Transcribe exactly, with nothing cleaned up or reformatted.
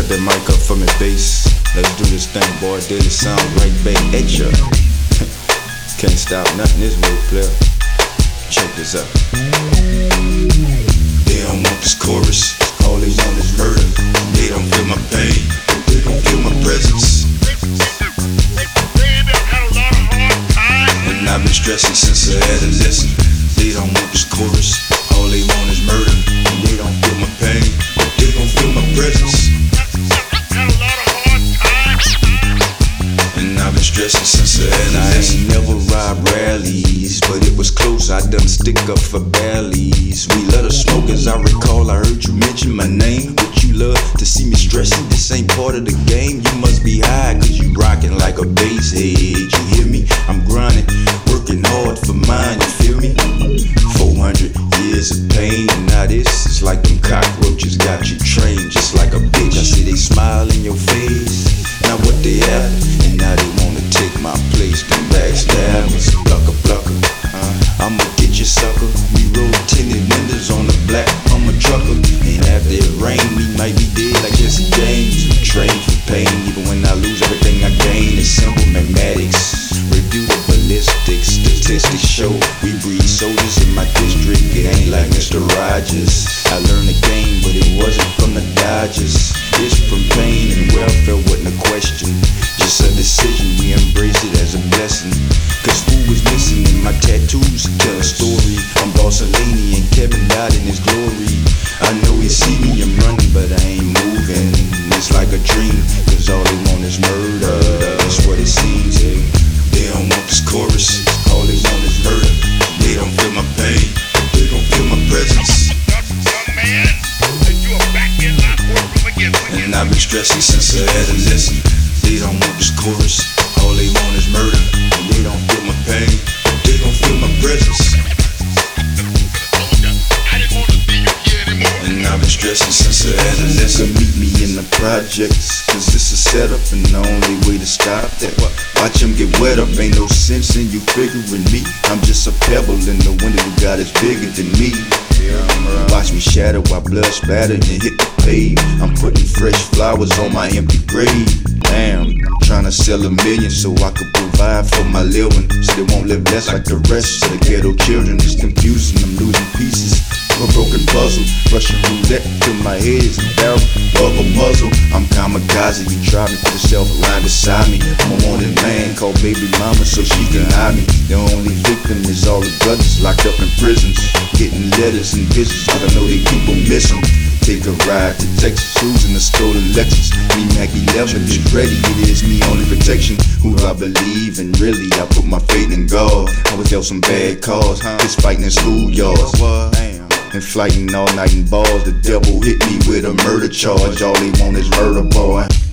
cut that mic up for me, bass. Let's do this thing, boy. Daily sound right back at ya. Can't stop nothing this way, player. Check this out. They don't want this chorus. All they want is murder. They don't feel my pain. They don't feel my presence. And I've been stressing since I had a lesson. They don't want this chorus. All they want is murder. And they don't feel my pain. They don't feel my presence. And I've been stressing since I had a lesson. I ain't never robbed rallies, but it was close. I done stick up for Bally's. We love the smoke, as I recall. I heard you mention my name. But you love to see me stressing. This ain't part of the game. You must be high, cause you rockin' like a bass head. You hear me? I'm grinding, working hard for mine. You feel me? four hundred years of pain, and now this is like them cockroaches got you trained. Just like a bitch, I see they smile in your face. Now what they have, and now they wanna take my place. Them backstabbers, plucker, plucker. Uh, I'ma get you, sucker. We roll tinted windows on the black Hummer trucker. And after it rain, we might be dead like Jesse James. We train for pain, even when I lose everything I gain. It's simple mathematics. Review the ballistics, statistics show we breed soldiers in my district. It ain't like Mister Rogers. I learned the game, but it wasn't from the Dodgers. It's from pain and welfare, wasn't a question, just a decision. We embrace it as a blessing. Cause food was missing and my tattoos tell a story. I'm Barcelona and Kevin died in his glory. I know he see me, I'm running, but I ain't moving. It's like a dream, cause all they want is murder. That's what it seems. They don't want this chorus, all they want is murder. They don't feel my pain, they don't feel my presence. And I've been stressing since I had a lesson. They don't want this chorus, all they want is murder. And they don't feel my pain, they don't feel my presence. And I've been stressing since I had a lesson. Meet me in the projects, cause this is setup and the only way to stop that. Watch them get wet up, ain't no sense in you figuring me. I'm just a pebble in the window you got is bigger than me. Watch me shatter while blood spatter and hit the pave. I'm putting fresh flowers on my empty grave. Damn, I'm trying to sell a million so I could provide for my living, so they won't live less like the rest of the ghetto children. It's confusing, I'm losing pieces. A broken puzzle, Russian roulette till my head is a barrel of a muzzle. I'm kamikaze, you try me, put yourself around beside me. I'm a wanted man, call baby mama so she can hide me. The only victim is all the brothers locked up in prisons, getting letters and visions, but I know they keep them missing. Take a ride to Texas, cruising a stolen Lexus. Me Mac eleven is ready, it is me only protection. Who I believe in, really, I put my faith in God. I was dealt some bad cause, just fighting in schoolyards. And flighting all night in balls, the devil hit me with a murder charge. All they want is murder, boy.